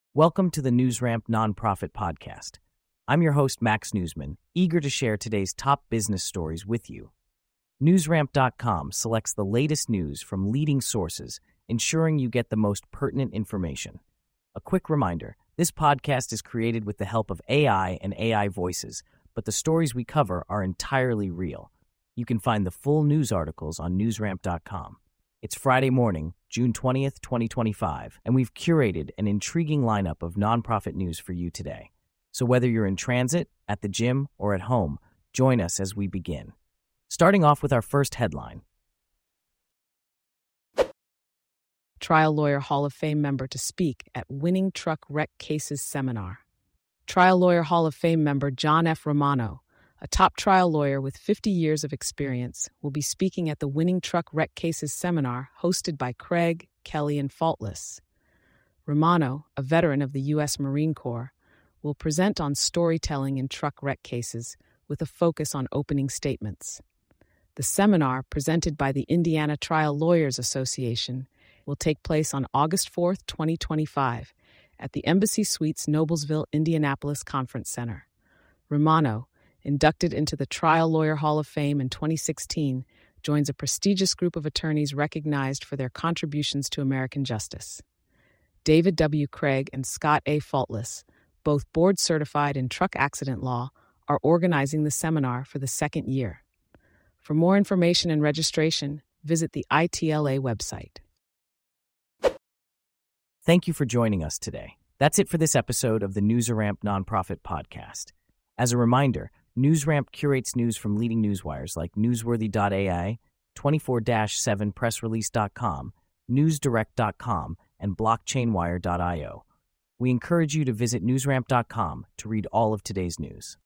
Welcome to the NewsRamp Nonprofit Podcast. I'm your host, Max Newsman, eager to share today's top business stories with you. NewsRamp.com selects the latest news from leading sources, ensuring you get the most pertinent information. A quick reminder, this podcast is created with the help of AI and AI voices, but the stories we cover are entirely real. You can find the full news articles on NewsRamp.com. It's Friday morning, June 20th, 2025, and we've curated an intriguing lineup of nonprofit news for you today. So whether you're in transit, at the gym, or at home, join us as we begin. Starting off with our first headline. Trial Lawyer Hall of Fame member to speak at Winning Truck Wreck Cases Seminar. Trial Lawyer Hall of Fame member John F. Romano, a top trial lawyer with 50 years of experience, will be speaking at the Winning Truck Wreck Cases Seminar hosted by Craig, Kelly, and Faultless. Romano, a veteran of the U.S. Marine Corps, will present on storytelling in truck wreck cases with a focus on opening statements. The seminar, presented by the Indiana Trial Lawyers Association, will take place on August 4th, 2025, at the Embassy Suites Noblesville, Indianapolis Conference Center. Romano, inducted into the Trial Lawyer Hall of Fame in 2016, joins a prestigious group of attorneys recognized for their contributions to American justice. David W. Craig and Scott A. Faultless, both board-certified in truck accident law, are organizing the seminar for the second year. For more information and registration, visit the ITLA website. Thank you for joining us today. That's it for this episode of the NewsRamp Nonprofit Podcast. As a reminder, NewsRamp curates news from leading newswires like Newsworthy.ai, 24-7pressrelease.com, NewsDirect.com, and BlockchainWire.io. We encourage you to visit NewsRamp.com to read all of today's news.